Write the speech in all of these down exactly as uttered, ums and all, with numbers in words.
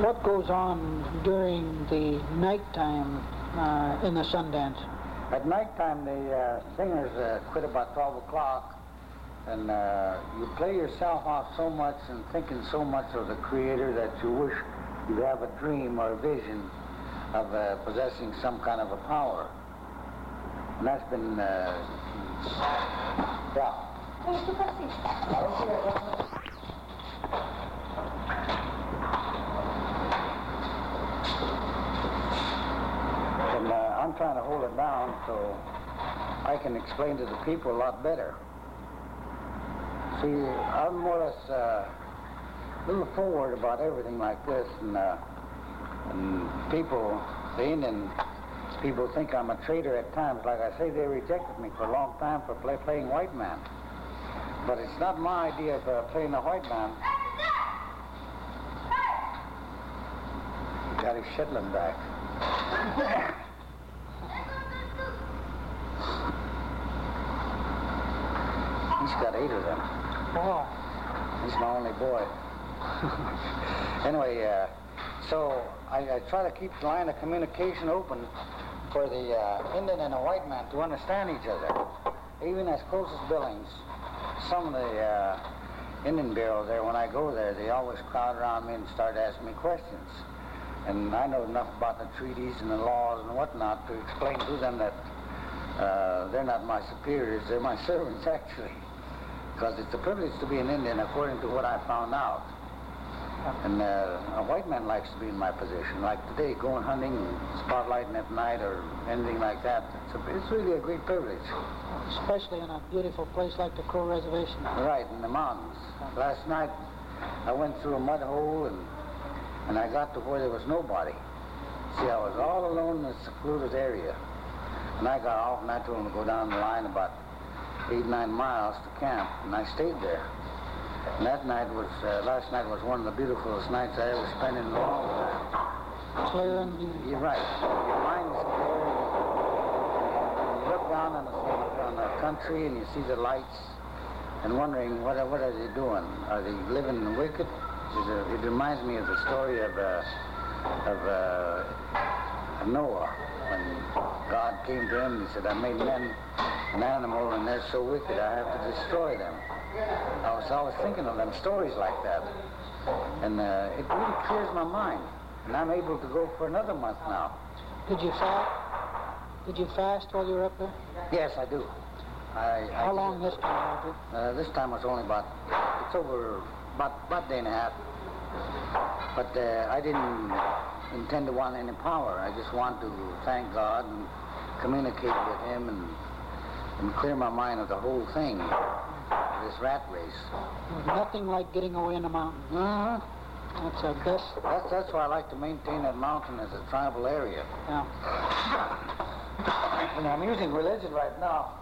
What goes on during the nighttime uh, in the Sundance? At nighttime, the uh, singers uh, quit about twelve o'clock, and uh, you play yourself off so much and thinking so much of the Creator that you wish you have a dream or a vision of uh, possessing some kind of a power. And that's been, uh, yeah. And uh, I'm trying to hold it down so I can explain to the people a lot better. See, I'm more or less uh, a little forward about everything like this, and, uh, and people, the Indian people think I'm a traitor at times. Like I say, they rejected me for a long time for play, playing white man. But it's not my idea of uh, playing a white man. He got his Shetland back. He's got eight of them. Oh. He's my only boy. Anyway, uh, so I, I try to keep the line of communication open for the uh, Indian and the white man to understand each other. Even as close as Billings, some of the uh, Indian bureaus there, when I go there, they always crowd around me and start asking me questions. And I know enough about the treaties and the laws and whatnot to explain to them that uh, they're not my superiors, they're my servants actually. Because it's a privilege to be an Indian according to what I found out. And uh, a white man likes to be in my position. Like today, going hunting, spotlighting at night or anything like that, it's, a, it's really a great privilege. Especially in a beautiful place like the Crow Reservation. Right, in the mountains. Last night, I went through a mud hole and, and I got to where there was nobody. See, I was all alone in a secluded area. And I got off and I told them to go down the line about eight, nine miles to camp, and I stayed there. And that night was, uh, last night was one of the beautifulest nights I ever spent in a long time. Clear and... You're right. Your mind is clear. And you look down on the, on the country and you see the lights and wondering, what are, what are they doing? Are they living wicked? It, it reminds me of the story of, uh, of, uh, of Noah. When God came to him and he said, I made men an animal and they're so wicked I have to destroy them. I was always thinking of them stories like that. And uh, it really clears my mind. And I'm able to go for another month now. Did you fast? Did you fast while you were up there? Yes, I do. I, How I long this time, Roger? Uh, this time was only about, it's over about, about a day and a half. But uh, I didn't intend to want any power. I just want to thank God and communicate with him and, and clear my mind of the whole thing, this rat race. There's nothing like getting away in the mountains. Uh-huh. That's the best. That's, that's why I like to maintain that mountain as a tribal area. Yeah. And I'm using religion right now.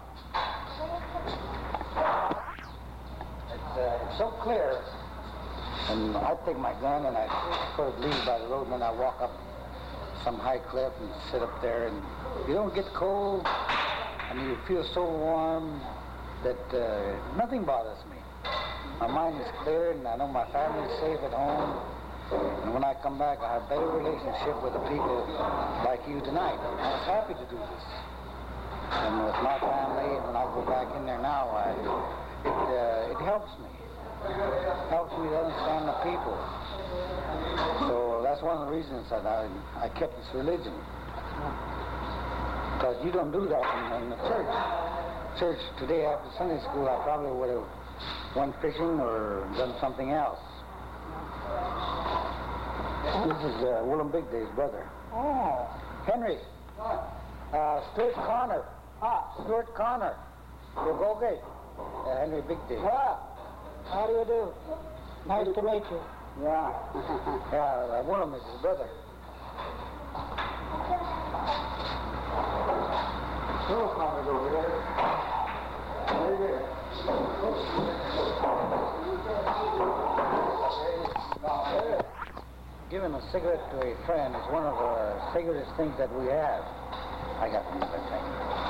It's, uh, it's so clear. And I take my gun and I sort of leave by the road and then I walk up some high cliff and sit up there, and you don't get cold and you feel so warm that uh, nothing bothers me. My mind is clear and I know my family is safe at home. And when I come back, I have a better relationship with the people like you tonight. I was happy to do this. And with my family, when I go back in there now, I, it, uh, it helps me. Helps me to understand the people. So that's one of the reasons that I, I kept this religion. Because you don't do that in, in the church. Church today after Sunday school, I probably would have went fishing or done something else. This is uh, Willem Big Day's brother. Oh. Henry. Uh, Stuart Connor. Ah, Stuart Connor. Yogoge. Uh, Henry Big Day. Ah. How do you do? Nice to meet you. Yeah. Yeah, uh, Willem is his brother. Stuart Connor's over there. Right there. Giving a cigarette to a friend is one of the sacredest things that we have. I got to use that thing.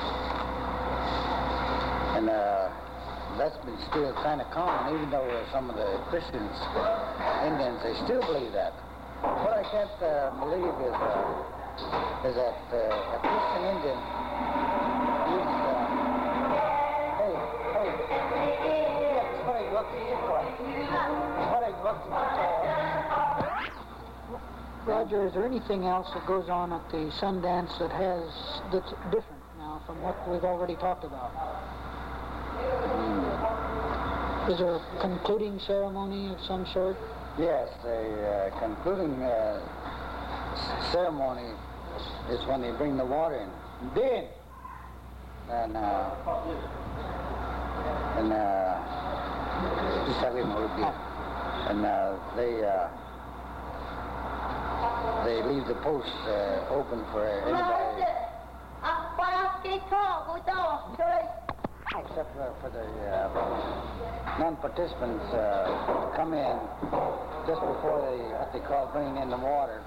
And uh, that's been still kind of common, even though uh, some of the Christians, Indians, they still believe that. What I can't uh, believe is, uh, is that uh, a Christian Indian is, uh, hey, hey, what is what what is what Roger, is there anything else that goes on at the Sundance that has, that's different now from what we've already talked about? Mm. Is there a concluding ceremony of some sort? Yes, the uh, concluding uh, ceremony is when they bring the water in. Then, and uh, and uh, just have him and uh, they uh, they leave the post uh, open for anybody. Except uh, for the uh, non-participants uh, come in just before they, what they call bringing in the water.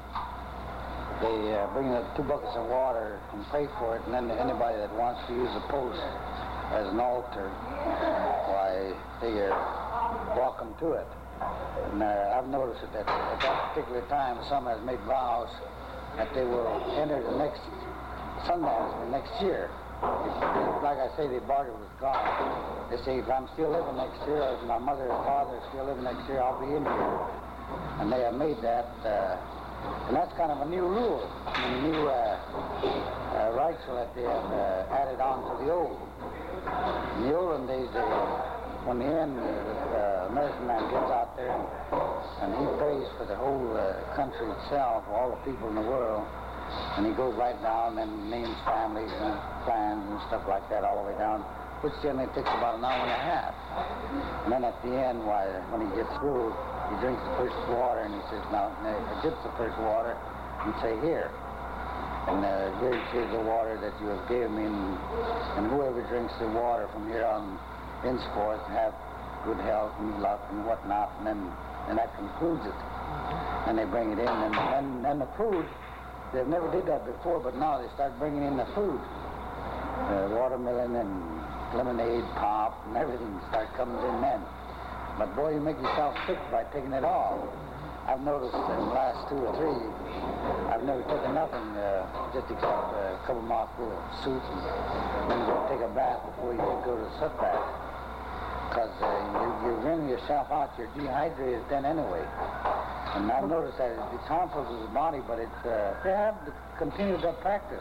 They uh, bring the two buckets of water and pay for it, and then anybody that wants to use the post as an altar, why, they are welcome to it. And uh, I've noticed that at that particular time, some has made vows that they will enter the next Sundance the next year. Like I say, they barter with God. They say, if I'm still living next year, or if my mother or father is still living next year, I'll be in here. And they have made that, uh, and that's kind of a new rule, a new uh, uh, ritual that they have uh, added on to the old. In the olden days, they, when the end, uh, American man gets out there and, and he prays for the whole uh, country itself, all the people in the world. And he goes right down and names families and clans and stuff like that all the way down, which generally takes about an hour and a half. And then at the end, why, when he gets through, he drinks the first water and he says, now, he gets the first water and say, here. And uh, here is the water that you have given me, and, and whoever drinks the water from here on henceforth have good health and luck and whatnot, and then and that concludes it. And they bring it in, and then and the food. They've never did that before, but now they start bringing in the food. Uh, watermelon and lemonade, pop, and everything start coming in then. But boy, you make yourself sick by taking it all. I've noticed in the last two or three, I've never taken nothing, uh, just except a couple mouthfuls of soup, and then you take a bath before you go to the sweat bath. Because uh, you, you're running yourself out, you're dehydrated then anyway. And I've noticed that it's harmful to the body, but it's, uh, they have to continue that practice.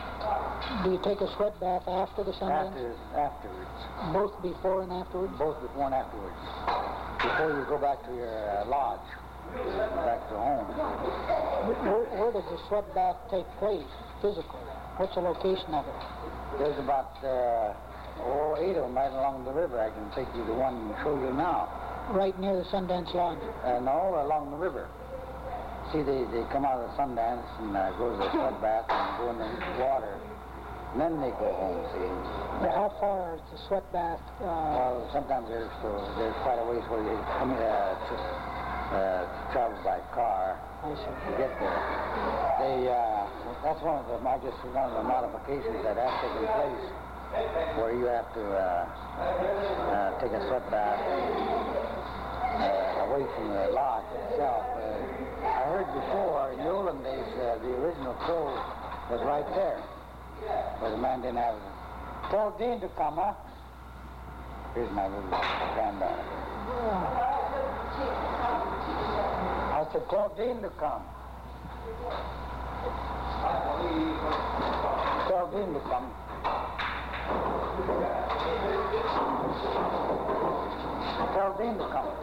Do you take a sweat bath after the Sundance? After, afterwards. Both before and afterwards? Both before and afterwards. Before you go back to your uh, lodge, back to home. Where, where does the sweat bath take place, physically? What's the location of it? There's about uh, oh, eight of them right along the river. I can take you to one and show you now. Right near the Sundance Lodge? Uh, no, along the river. See, they, they come out of the Sundance and uh, go to the sweat bath and go in the water. And then they go home, see. Well, how far is the sweat bath? Uh, well, sometimes there's, uh, there's quite a ways where you come uh, to uh, travel by car I see. to get there. They, uh, that's one of the, I guess, one of the modifications that has taken place, where you have to uh, uh, take a sweat bath uh, away from the lodge itself. Uh, I heard before, in the olden days, uh, the original crow was right there, where the man didn't have it. Tell Dean to come, huh? Here's my little granddaughter. I said, tell Dean to come. Tell Dean to come. Tell Dean to come.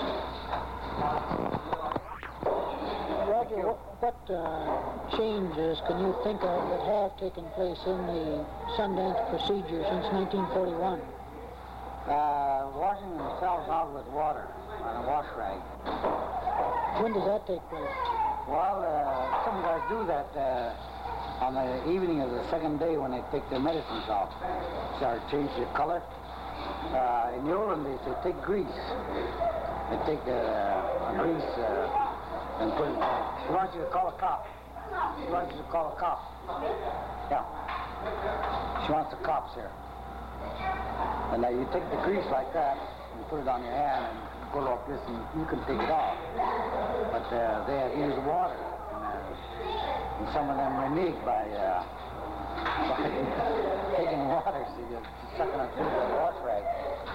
Roger, what, what uh, changes can you think of that have taken place in the Sundance procedure since nineteen forty-one? Uh, washing themselves out with water on a wash rag. When does that take place? Well, uh, some guys do that uh, on the evening of the second day when they take their medicines off. Start change their color. Uh, in the olden days, they take grease. They take uh, grease uh, and put it. She wants you to call a cop. She wants you to call a cop. Yeah. She wants the cops here. And uh, you take the grease like that and put it on your hand and go like this and you can take it off. But uh, they have used water. And, uh, and some of them reneged by, uh, by taking water, so you're sucking it through the wash rag.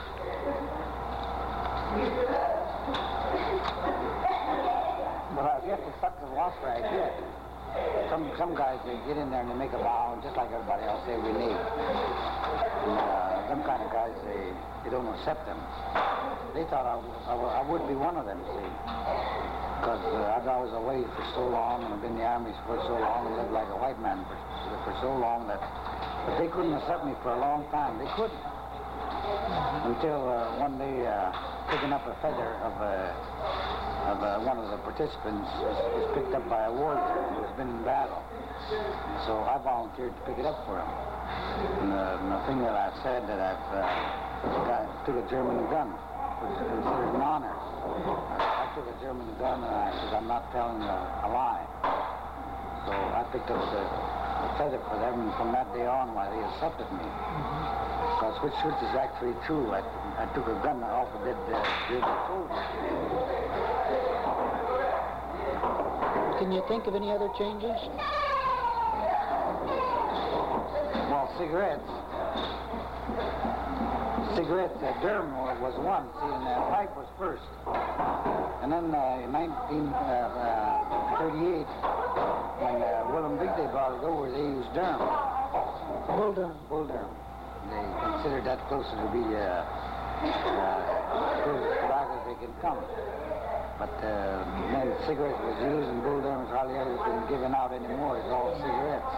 But I guess to suck the wash rag, yeah. Some some guys, they get in there and they make a vow, and just like everybody else, they renege. And uh, them kind of guys, they, they don't accept them. They thought I, I, I would be one of them, see. Because uh, I was away for so long, and I've been in the army for so long, and lived like a white man for, for so long that but they couldn't accept me for a long time. They couldn't. Until uh, one day, uh, picking up a feather of a of uh, one of the participants was, was picked up by a warrior who has been in battle. So I volunteered to pick it up for him. And, uh, and the thing that I said that I've uh, got, took a German gun was considered an honor. I, I took a German gun and I said I'm not telling a, a lie. So I picked up the, the feather for them, and from that day on, why they accepted me. Because which, which is actually true. I, I took a gun off a dead uh, German soldier. Can you think of any other changes? Well, cigarettes. Cigarettes, uh, Durham was one. See, and uh, pipe was first. And then uh, in nineteen thirty-eight, when uh, Willem Big Day brought it over, they used Durham. Bull Durham. Bull Durham. They considered that closer to be uh, uh, close as tobacco as they can come. But uh, then cigarettes was used, and Bull Durham's hardly ever been given out anymore. It's all cigarettes.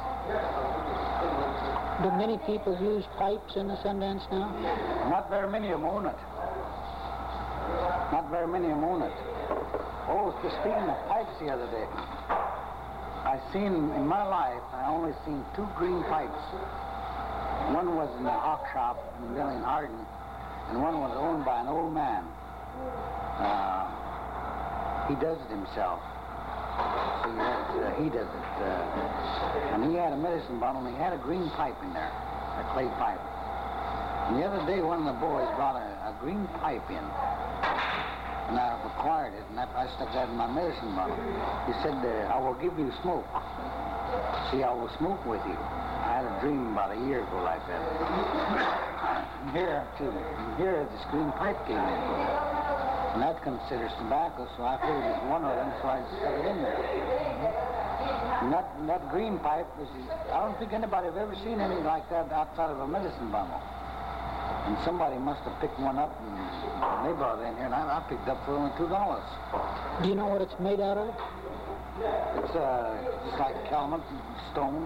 Do many people use pipes in the Sundance now? Not very many of them own it. Not very many of them own it. Oh, just speaking of pipes the other day, I seen, in my life, I only seen two green pipes. One was in the hawk shop in Billy and Arden, and one was owned by an old man. Uh, he does it himself. See, that's, uh, he does it. Uh, and he had a medicine bottle, and he had a green pipe in there, a clay pipe. And the other day, one of the boys brought a, a green pipe in, and I acquired it, and I, I stuck that in my medicine bottle. He said, uh, I will give you smoke. See, I will smoke with you. I had a dream about a year ago like that. And here, too, and here this green pipe came in. And that considers tobacco, so I figured it was one of them, so I stuck it in there. And that, and that green pipe, was, I don't think anybody have ever seen anything like that outside of a medicine bottle. And somebody must have picked one up, and they brought it in here, and I, I picked it up for only two dollars. Do you know what it's made out of? It's uh, just like Calumet stone.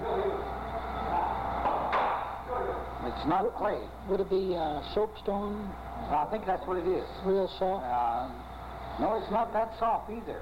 It's not clay. Would it be uh, soapstone? I think that's what it is. Real soft? Uh, no, it's not that soft either.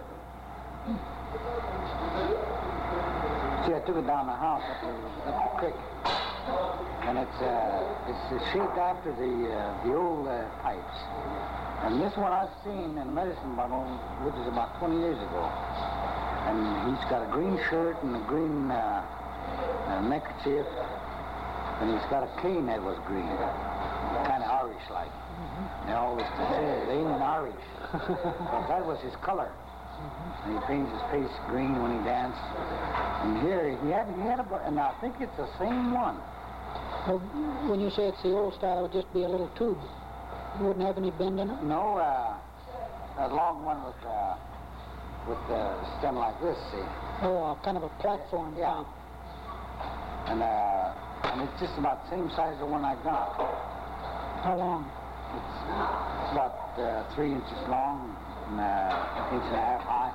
See, I took it down the house up the, up the creek, and it's uh, it's shaped after the uh, the old uh, pipes. And this one I've seen in a medicine bottle, which is about twenty years ago. And he's got a green shirt and a green uh, uh, neckerchief, and he's got a cane that was green, kind of Irish-like. Mm-hmm. They always consider it ain't Irish, but that was his color. Mm-hmm. And he paints his face green when he danced. And here he had he had a, and I think it's the same one. Well, when you say it's the old style, it would just be a little tube. You wouldn't have any bend in it? No, uh, a long one with uh, with a stem like this. See? Oh, kind of a platform. Yeah. And uh, and it's just about the same size as the one I got. How long? It's about uh, three inches long and uh, an inch and a half high.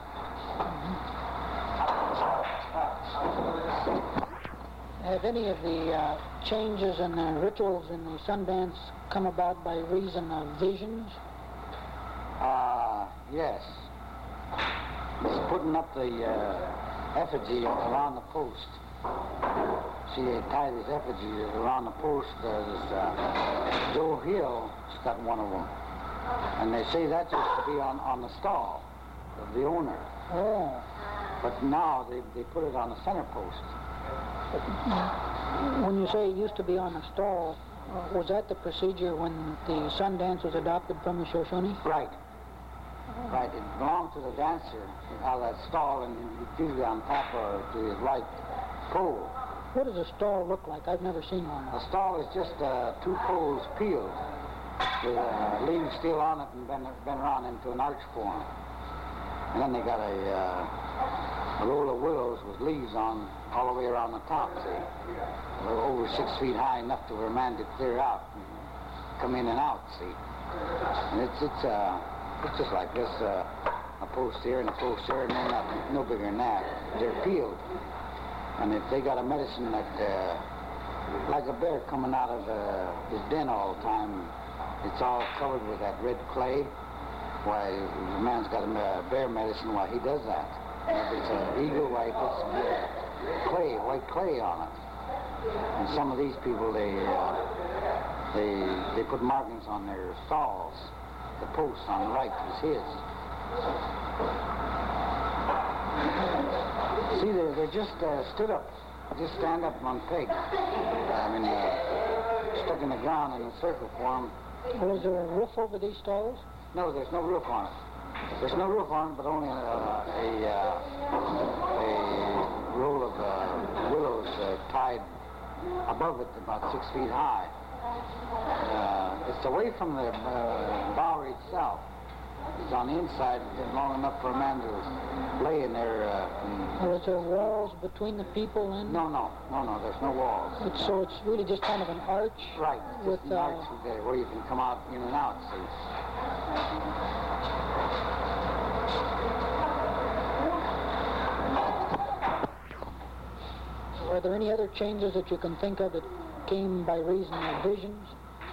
Mm-hmm. Have any of the uh, changes in the rituals in the Sundance come about by reason of visions? Uh, yes. It's putting up the uh, effigy around the post. See, they tie this effigy around the post. There's uh, Joe Hill's got one of them. And they say that used to be on, on the stall of the owner. Oh. But now they, they put it on the center post. When you say it used to be on the stall, uh, was that the procedure when the Sundance was adopted from the Shoshone? Right. Right, it belonged to the dancer out of that stall, and it's usually on top or to his right pole. What does a stall look like? I've never seen one. A stall is just uh, two poles peeled with uh, leaves still on it and bent, bent around into an arch form. And then they got a, uh, a roll of willows with leaves on all the way around the top, see? They're over six feet high, enough to where a man could clear out and come in and out, see? And it's, it's, uh, it's just like this, uh, a post here and a post here, and they're not, no bigger than that. They're peeled. And if they got a medicine that, uh, like a bear coming out of uh, his den all the time, it's all covered with that red clay. Why, the man's got a uh, bear medicine, why he does that. And if it's an eagle, why he puts uh, clay, white clay on it. And some of these people, they, uh, they, they put markings on their stalls. The post on the right is his. See, they're, they're just uh, stood up, just stand up on pegs. I mean, uh, stuck in the ground in a circle form. Well, is there a roof over these stalls? No, there's no roof on it. There's no roof on it, but only a, a, uh, a roll of uh, willows uh, tied above it about six feet high. Uh, it's away from the uh, bowery itself. It's on the inside, long enough for a man to lay in there. Uh, Well, is there walls between the people and? no, no, no, no, there's no walls. It's, so it's really just kind of an arch? Right, with, just an uh, arch there where you can come out in and out, see. Are there any other changes that you can think of that came by reason of visions?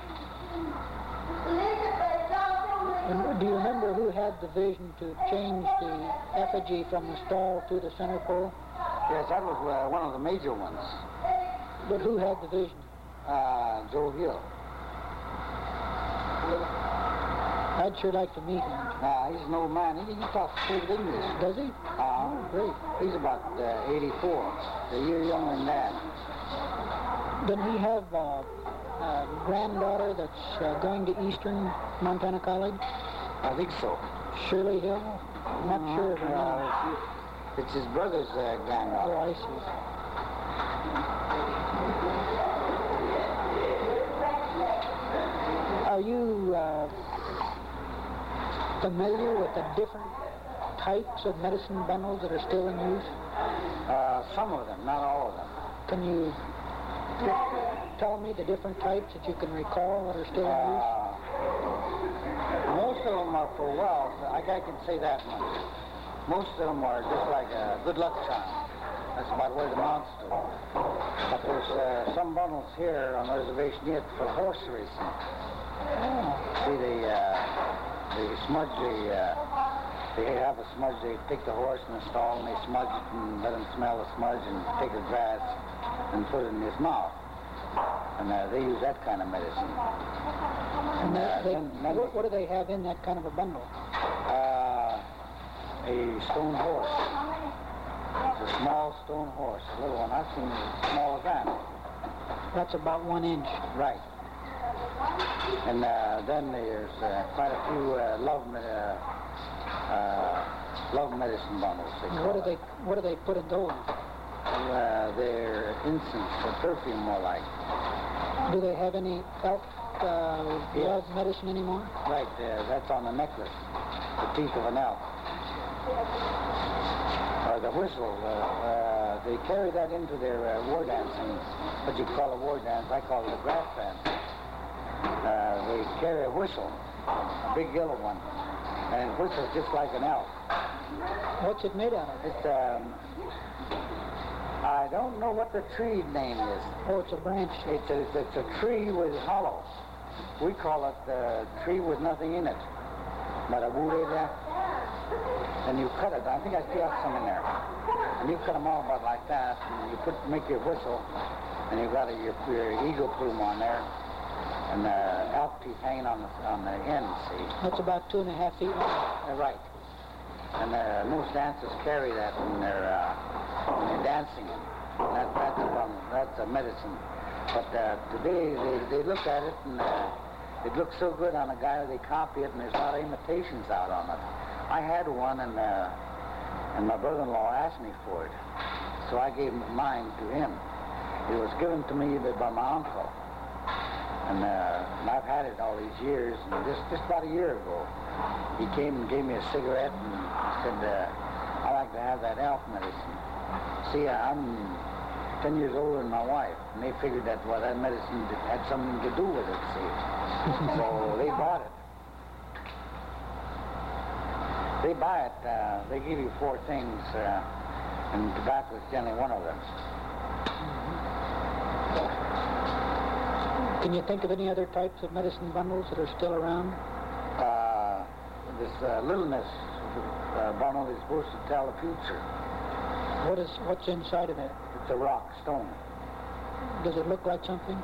And do you remember who had the vision to change the effigy from the stall to the center pole? Yes, that was uh, one of the major ones. But who had the vision? Uh, Joe Hill. I'd sure like to meet him. Uh, he's an old man. He, he talks fluent English. Does he? Uh, Oh, great. He's about uh, eighty-four, a year younger than that. Doesn't he have uh, a granddaughter that's uh, going to Eastern Montana College? I think so. Shirley Hill? I'm not Uh, sure of her name. uh, It's his brother's uh, granddaughter. Oh, I see. Are you uh, familiar with the different types of medicine bundles that are still in use? Uh, some of them, not all of them. Can you tell me the different types that you can recall that are still in use? Uh, most of them are for wealth. I, I can say that much. Most of them are just like a good luck charm. That's about where the amounts to. But there's uh, some bundles here on the reservation yet for horse racing. Oh. See, they, uh, they smudge the, uh, they have a smudge, they take the horse in the stall and they smudge it and let him smell the smudge and take the grass and put it in his mouth. And uh, they use that kind of medicine. And they, uh, they, then, then what, what do they have in that kind of a bundle? Uh, a stone horse. It's a small stone horse, a little one. I've seen it as small as that. That's about one inch. Right. And uh, then there's uh, quite a few uh, love me- uh, uh, love medicine bundles. They And call what do it. they what do they put in those? Uh, they're incense or perfume, more like. Do they have any elk uh, Yes. love medicine anymore? Right, uh, that's on the necklace, the teeth of an elk. Or the whistle. Uh, uh, they carry that into their uh, war dancing, what you call a war dance. I call it a grass dance. Uh, they carry a whistle, a big yellow one, and it whistles just like an elk. What's it made out of? It's, um, I don't know what the tree name is. Oh, it's a branch. It's a, it's a tree with hollow. We call it a tree with nothing in it. But a wood there. And you cut it. I think I still have some in there. And you cut them all about like that. And you put make your whistle. And you've got a, your, your eagle plume on there. And the elk teeth hanging on the, on the end, see? That's about two and a half feet long. Uh, right. And uh, most dancers carry that when they're, uh, when they're dancing. And that, that's, a, um, that's a medicine. But uh, today they, they look at it and uh, it looks so good on a guy, they copy it, and there's a lot of imitations out on it. I had one, and uh, and my brother-in-law asked me for it. So I gave mine to him. It was given to me by my uncle. And, uh, and I've had it all these years. And just, just about a year ago, he came and gave me a cigarette and said, uh, I like to have that elf medicine. See, I'm ten years older than my wife, and they figured that, well, that medicine had something to do with it, see. So they bought it. They buy it, uh, they give you four things, uh, and tobacco is generally one of them. Can you think of any other types of medicine bundles that are still around? Uh, this uh, littleness uh, bundle is supposed to tell the future. What is, what's inside of it? It's a rock, stone. Does it look like something?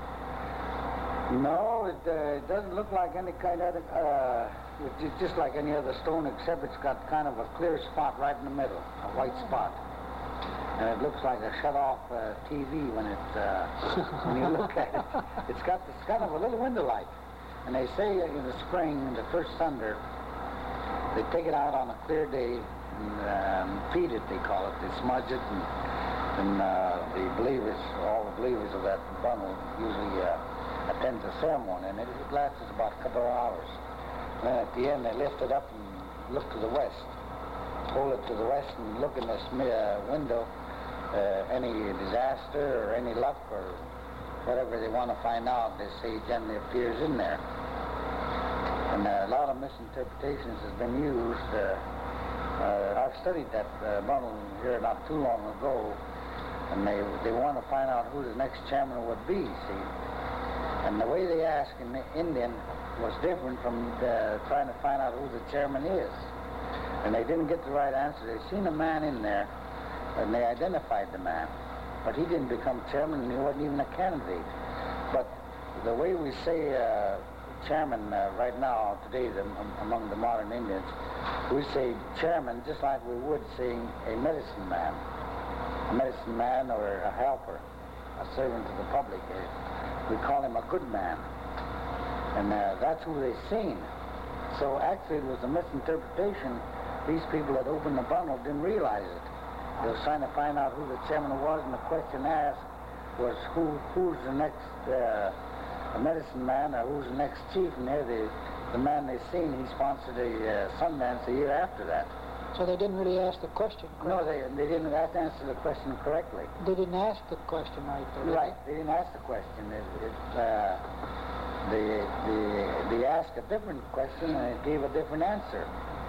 No, it, uh, it doesn't look like any kind of, uh, it's just like any other stone, except it's got kind of a clear spot right in the middle, a white spot. And it looks like a shut-off uh, T V when it, uh, when you look at it. It's got this kind of a little window light. And they say in the spring, in the first thunder, they take it out on a clear day and um, feed it, they call it. They smudge it, and, and uh, the believers, all the believers of that bundle usually uh, attend the ceremony, and it, it lasts about a couple of hours. And then at the end, they lift it up and look to the west. Hold it to the west and look in this uh, window. Uh, any disaster or any luck or whatever they want to find out, they say generally appears in there. And uh, a lot of misinterpretations has been used. Uh, uh, I've studied that uh, bundle here not too long ago, and they they want to find out who the next chairman would be, see. And the way they ask in the Indian was different from uh, trying to find out who the chairman is. And they didn't get the right answer. They seen a man in there, and they identified the man. But he didn't become chairman, and he wasn't even a candidate. But the way we say uh, chairman uh, right now, today, the, um, among the modern Indians, we say chairman just like we would saying a medicine man. A medicine man or a helper, a servant to the public. Uh, we call him a good man. And uh, that's who they seen. So actually it was a misinterpretation. These people that opened the bundle didn't realize it. They were trying to find out who the chairman was, and the question asked was who who's the next uh, medicine man, or who's the next chief. And there, the, the man they seen, he sponsored a uh, Sundance a year after that. So they didn't really ask the question correctly? No, they, they didn't answer the question correctly. They didn't ask the question right, though, Right, they? they didn't ask the question. It, it, uh, they, they, they asked a different question, and it gave a different answer.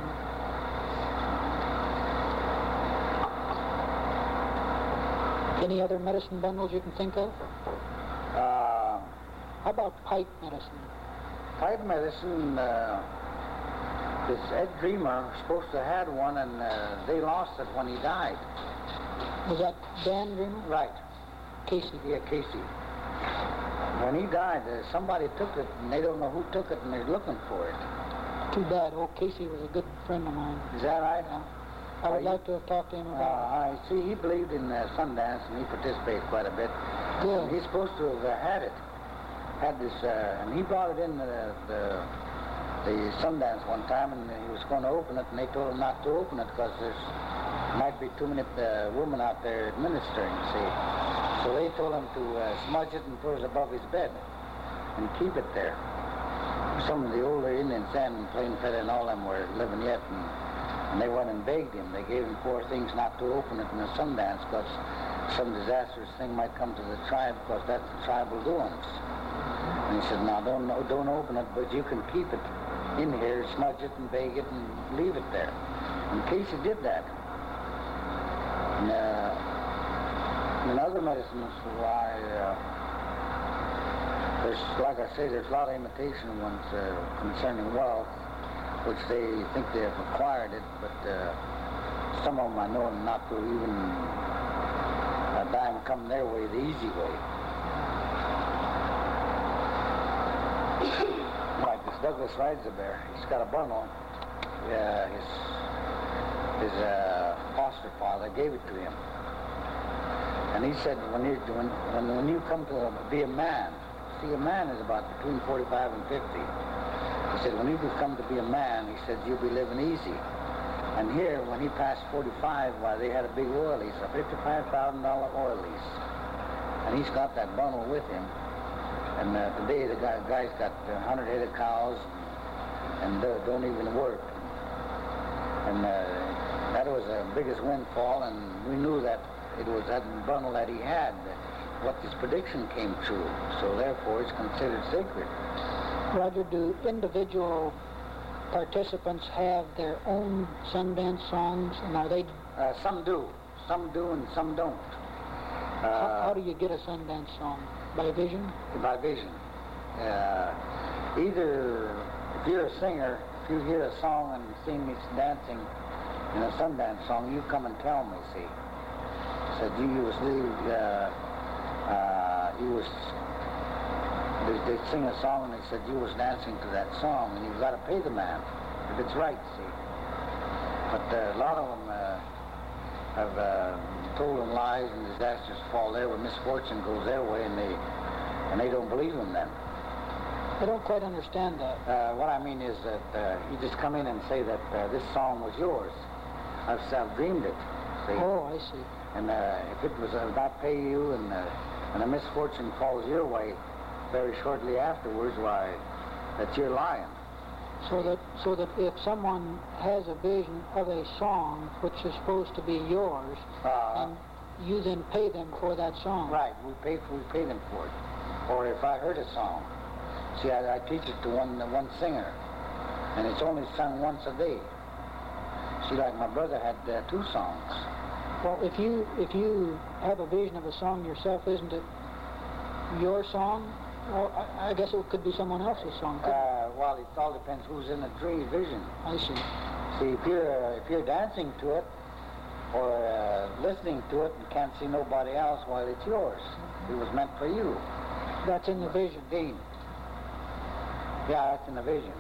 Any other medicine bundles you can think of? Uh, How about pipe medicine? Pipe medicine, uh, this Ed Dreamer was supposed to have one, and uh, they lost it when he died. Was that Dan Dreamer? Right. Casey. Yeah, Casey. When he died, uh, somebody took it, and they don't know who took it, and they're looking for it. Too bad. Oh, Casey was a good friend of mine. Is that right? Yeah. I would Uh, like to have talked to him Uh, about I see. He believed in uh, Sundance, and he participated quite a bit. it. Good. And he's supposed to have uh, had it, had this, uh, and he brought it in the, the the Sundance one time, and he was going to open it, and they told him not to open it because there's might be too many uh, women out there administering. See, so they told him to uh, smudge it and put it above his bed and keep it there. Some of the older Indians, Sam Plainfeather and all them, were living yet, and. And they went and begged him. They gave him four things not to open it in the Sundance because some disastrous thing might come to the tribe because that's the tribal doings. And he said, no, don't, no, don't open it, but you can keep it in here, smudge it and bake it and leave it there. And Casey did that. And, uh, and other medicines, why, uh, there's, like I say, there's a lot of imitation ones uh, concerning wealth, which they think they have acquired it, but uh, some of them I know not to even a dime come their way, the easy way. Like this Douglas rides a bear. He's got a bundle. Uh, his his uh, foster father gave it to him, and he said, when you when when, when you come to be a man, see, a man is about between forty-five and fifty. He said, when you become to be a man, he said, you'll be living easy. And here, when he passed forty-five, why, they had a big oil lease, a fifty-five thousand dollar oil lease. And he's got that bundle with him. And uh, today, the guy, guy's got one hundred head of cows and uh, don't even work. And uh, that was the biggest windfall, and we knew that it was that bundle that he had, that what this prediction came true. So therefore, it's considered sacred. Roger, do individual participants have their own Sundance songs, and are they... Uh, some do. Some do and some don't. Uh, how, how do you get a Sundance song? By vision? By vision. Uh, either, if you're a singer, if you hear a song and see me dancing in a Sundance song, you come and tell me, see. Said you was the, uh, uh, you was, they, they sing a song and they said you was dancing to that song, and you've got to pay the man, if it's right, see. But uh, a lot of them uh, have uh, told them lies, and disasters fall there when misfortune goes their way, and they, and they don't believe them then. I don't quite understand that. Uh, what I mean is that uh, you just come in and say that uh, this song was yours. I've, I've dreamed it, see. Oh, I see. And uh, if it was uh, not pay you, and, uh, and a misfortune falls your way very shortly afterwards, why, that you're lying. So that so that if someone has a vision of a song which is supposed to be yours, Uh, and you then pay them for that song. Right, we pay for, we pay them for it. Or if I heard a song, see, I, I teach it to one one singer, and it's only sung once a day. See, like my brother had uh, two songs. Well, if you if you have a vision of a song yourself, isn't it your song? Or I, I guess it could be someone else's song. Uh, well, it all depends who's in the dream vision. I see. See, if you're uh, if you're dancing to it or uh, listening to it and can't see nobody else, well, it's yours. It was meant for you. That's in the vision. Dean. Yeah, that's in the vision.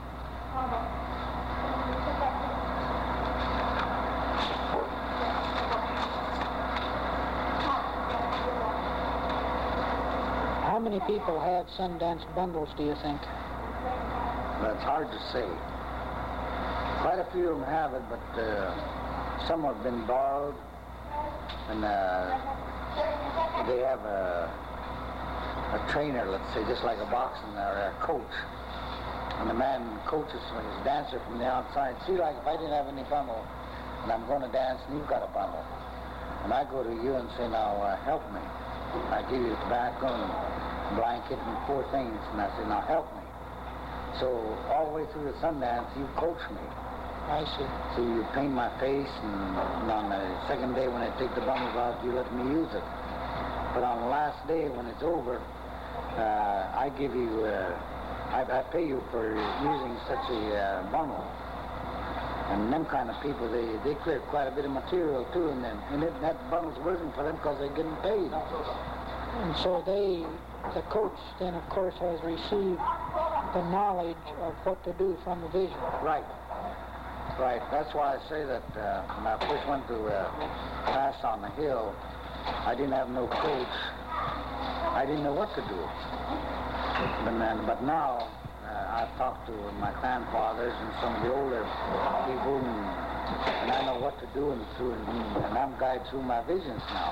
How many people have Sundance bundles, do you think? That's hard to say. Quite a few of them have it, but uh, some have been borrowed, and uh, they have a, a trainer, let's say, just like a boxing or a coach. And the man coaches his dancer from the outside. See, like if I didn't have any bundle, and I'm going to dance, and you've got a bundle, and I go to you and say, now uh, help me. I give you the tobacco and blanket and four things, and I say, now help me. So all the way through the Sundance, you coach me. I see. So you paint my face, and on the second day when I take the bundles out, you let me use it. But on the last day when it's over, uh, I give you, uh, I, I pay you for using such a uh, bundle. And them kind of people, they, they clear quite a bit of material too, and then and it, that bundle's working for them because they're getting paid. And so they, the coach then of course has received the knowledge of what to do from the vision. Right. Right. That's why I say that uh, when I first went to uh, Pass on the Hill, I didn't have no coach. I didn't know what to do. But, then, but now, uh, I've talked to my grandfathers and some of the older people, and, and I know what to do, and, through, and, and I'm guided through my visions now.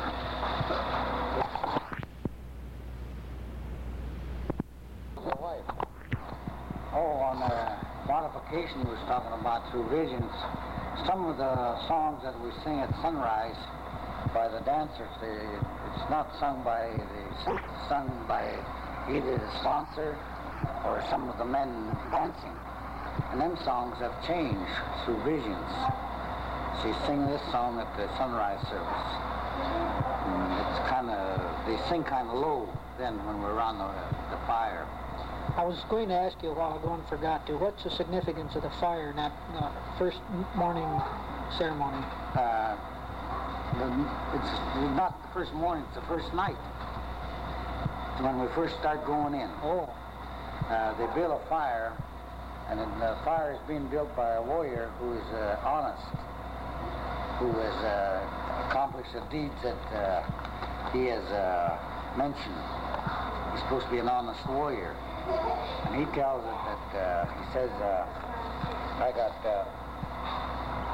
My wife. Oh, on the modification he was talking about through visions, some of the songs that we sing at sunrise by the dancers, they, it's not sung by the, it's sung by either the sponsor or some of the men dancing. And them songs have changed through visions. She sing this song at the sunrise service. And it's kind of, they sing kind of low then when we're around the, the fire. I was going to ask you a while ago and forgot to. What's the significance of the fire in that uh, first morning ceremony? Uh, it's not the first morning, it's the first night. It's when we first start going in. Oh. Uh, they build a fire, and the fire is being built by a warrior who is uh, honest, who has uh, accomplished the deeds that uh, he has uh, mentioned. He's supposed to be an honest warrior. And he tells it that, uh, he says, uh, I got uh,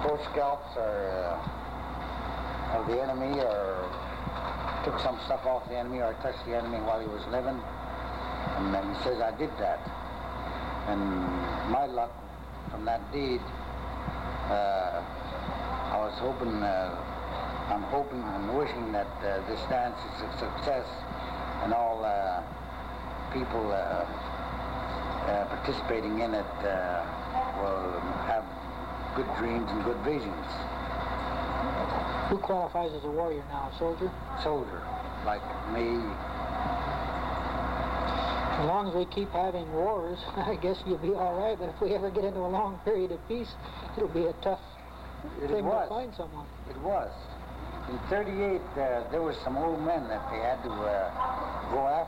stole scalps or uh, of the enemy, or took some stuff off the enemy, or touched the enemy while he was living. And then he says, I did that. And my luck from that deed, uh, I was hoping, uh, I'm hoping and wishing that uh, this dance is a success, and all uh, people uh, uh, participating in it uh, will have good dreams and good visions. Who qualifies as a warrior now? A soldier? Soldier, like me. As long as we keep having wars, I guess you'll be all right. But if we ever get into a long period of peace, it'll be a tough it thing was. to find someone. It was. In thirty-eight, uh, there were some old men that they had to uh, go